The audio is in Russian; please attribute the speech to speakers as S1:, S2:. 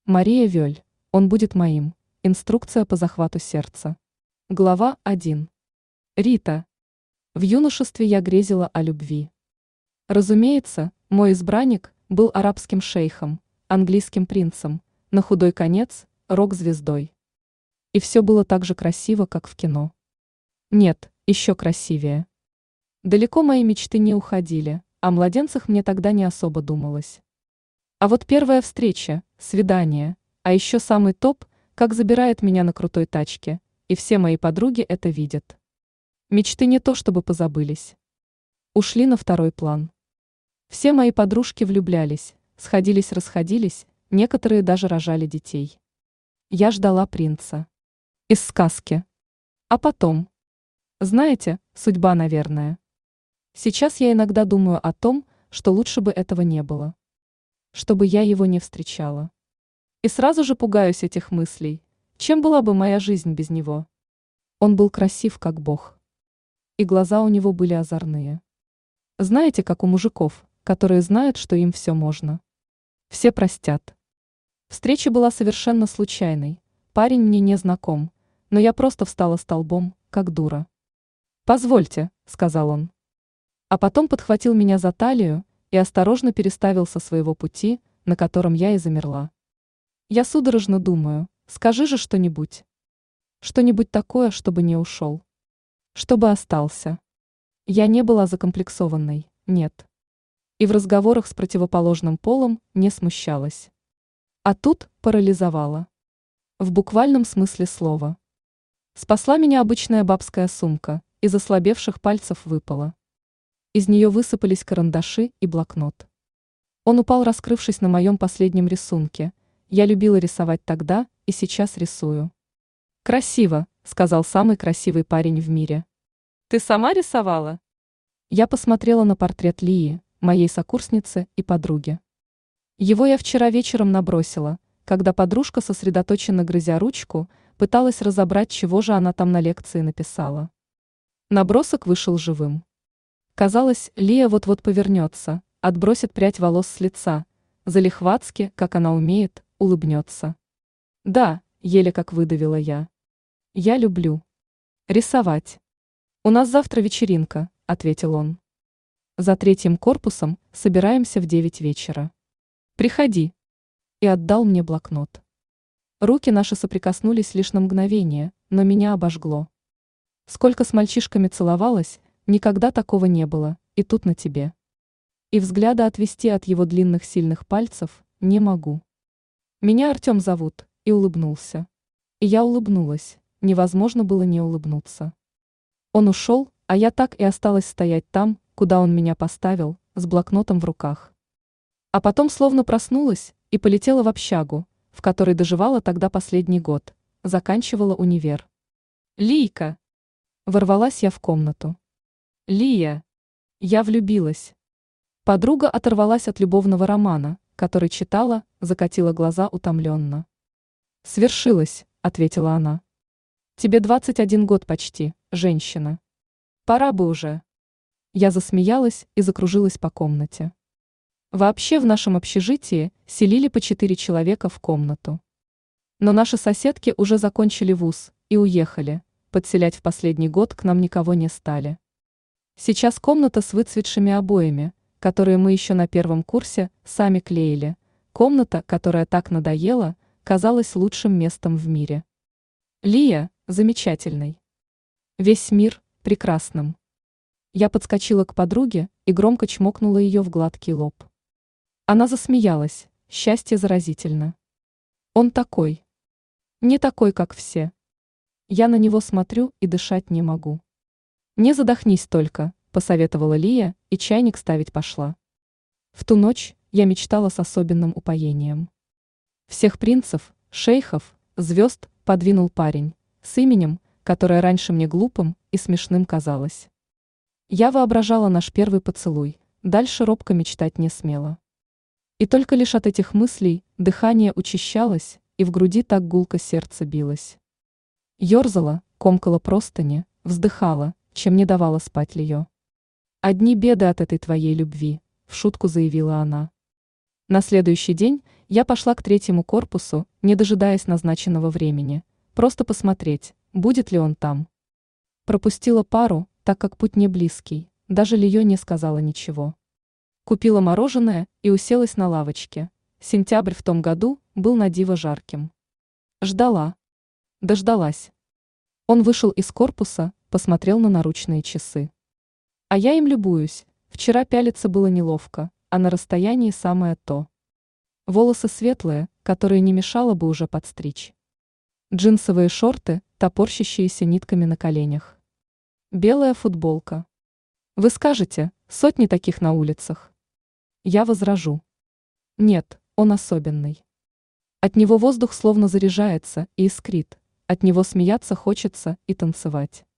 S1: Мария Вёль. Он будет моим. Инструкция по захвату сердца. Глава 1. Рита. В юношестве я грезила о любви. Разумеется, мой избранник был арабским шейхом, английским принцем, на худой конец – рок-звездой. И все было так же красиво, как в кино. Нет, еще красивее. Далеко мои мечты не уходили, о младенцах мне тогда не особо думалось. А вот первая встреча, свидание, а еще самый топ, как забирает меня на крутой тачке, и все мои подруги это видят. Мечты не то чтобы позабылись. Ушли на второй план. Все мои подружки влюблялись, сходились-расходились, некоторые даже рожали детей. Я ждала принца. Из сказки. А потом. Знаете, судьба, наверное. Сейчас я иногда думаю о том, что лучше бы этого не было. Чтобы я его не встречала. И сразу же пугаюсь этих мыслей. Чем была бы моя жизнь без него? Он был красив, как бог. И глаза у него были озорные. Знаете, как у мужиков, которые знают, что им все можно. Все простят. Встреча была совершенно случайной. Парень мне не знаком, но я просто встала столбом, как дура. «Позвольте», — сказал он. А потом подхватил меня за талию и осторожно переставил со своего пути, на котором я и замерла. Я судорожно думаю, скажи же что-нибудь. Что-нибудь такое, чтобы не ушел. Чтобы остался. Я не была закомплексованной, нет. И в разговорах с противоположным полом не смущалась. А тут парализовала. В буквальном смысле слова. Спасла меня обычная бабская сумка, из ослабевших пальцев выпала. Из нее высыпались карандаши и блокнот. Он упал, раскрывшись на моем последнем рисунке. Я любила рисовать тогда и сейчас рисую. «Красиво», — сказал самый красивый парень в мире. «Ты сама рисовала?» Я посмотрела на портрет Лии, моей сокурсницы и подруги. Его я вчера вечером набросила, когда подружка, сосредоточенно грызя ручку, пыталась разобрать, чего же она там на лекции написала. Набросок вышел живым. Казалось, Лия вот-вот повернется, отбросит прядь волос с лица, залихватски, как она умеет, улыбнется. «Да», — еле как выдавила я. «Я люблю рисовать». «У нас завтра вечеринка», — ответил он. «За третьим корпусом собираемся в 9 вечера. Приходи». И отдал мне блокнот. Руки наши соприкоснулись лишь на мгновение, но меня обожгло. Сколько с мальчишками целовалась, никогда такого не было, и тут на тебе. И взгляда отвести от его длинных сильных пальцев не могу. «Меня Артем зовут», и улыбнулся. И я улыбнулась, невозможно было не улыбнуться. Он ушел, а я так и осталась стоять там, куда он меня поставил, с блокнотом в руках. А потом словно проснулась и полетела в общагу, в которой доживала тогда последний год, заканчивала универ. «Лийка!» Ворвалась я в комнату. «Лия!» Я влюбилась. Подруга оторвалась от любовного романа, который читала, закатила глаза утомленно. «Свершилось», — ответила она. «Тебе 21 год почти, женщина. Пора бы уже». Я засмеялась и закружилась по комнате. Вообще в нашем общежитии селили по 4 человека в комнату. Но наши соседки уже закончили вуз и уехали, подселять в последний год к нам никого не стали. Сейчас комната с выцветшими обоями, которые мы еще на первом курсе сами клеили, комната, которая так надоела, казалась лучшим местом в мире. Лия – замечательной. Весь мир – прекрасным. Я подскочила к подруге и громко чмокнула ее в гладкий лоб. Она засмеялась, счастье заразительно. Он такой. Не такой, как все. Я на него смотрю и дышать не могу. «Не задохнись только», – посоветовала Лия, и чайник ставить пошла. В ту ночь я мечтала с особенным упоением. Всех принцев, шейхов, звезд подвинул парень, с именем, которое раньше мне глупым и смешным казалось. Я воображала наш первый поцелуй, дальше робко мечтать не смела. И только лишь от этих мыслей дыхание учащалось, и в груди так гулко сердце билось. Ёрзала, комкала простыни, вздыхала, чем не давала спать Лию. «Одни беды от этой твоей любви», — в шутку заявила она. На следующий день я пошла к третьему корпусу, не дожидаясь назначенного времени, просто посмотреть, будет ли он там. Пропустила пару, так как путь не близкий, даже Лиё не сказала ничего. Купила мороженое и уселась на лавочке. Сентябрь в том году был на диво жарким. Ждала. Дождалась. Он вышел из корпуса, посмотрел на наручные часы. А я им любуюсь. Вчера пялиться было неловко, а на расстоянии самое то. Волосы светлые, которые не мешало бы уже подстричь. Джинсовые шорты, топорщащиеся нитками на коленях. Белая футболка. Вы скажете, сотни таких на улицах. Я возражу. Нет, он особенный. От него воздух словно заряжается и искрит, от него смеяться хочется и танцевать.